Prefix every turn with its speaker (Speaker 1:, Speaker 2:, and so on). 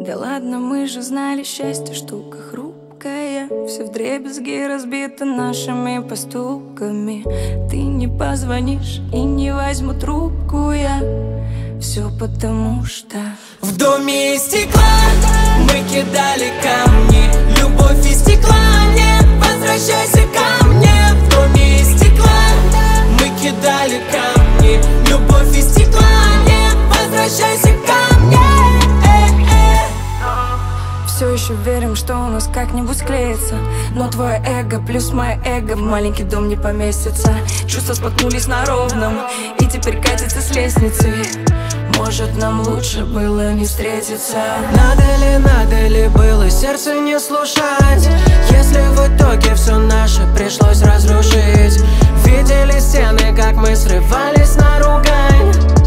Speaker 1: Да ладно, мы же знали, счастье штука хрупкая. Все вдребезги разбито нашими поступками. Ты не позвонишь и не возьму трубку я. Все потому что
Speaker 2: в доме из стекла мы кидали камни. Любовь из стекла, нет, возвращайся ко мне. В доме из стекла мы кидали камни. Любовь из стекла, нет, возвращайся ко мне.
Speaker 1: все еще верим, что у нас как-нибудь склеится. Но твое эго плюс мое эго в маленький дом не поместится. Чувства споткнулись на ровном и теперь катятся с лестницы. Может, нам лучше было не встретиться.
Speaker 2: Надо ли было сердце не слушать, если в итоге все наше пришлось разрушить? Видели стены, как мы срывались на ругань.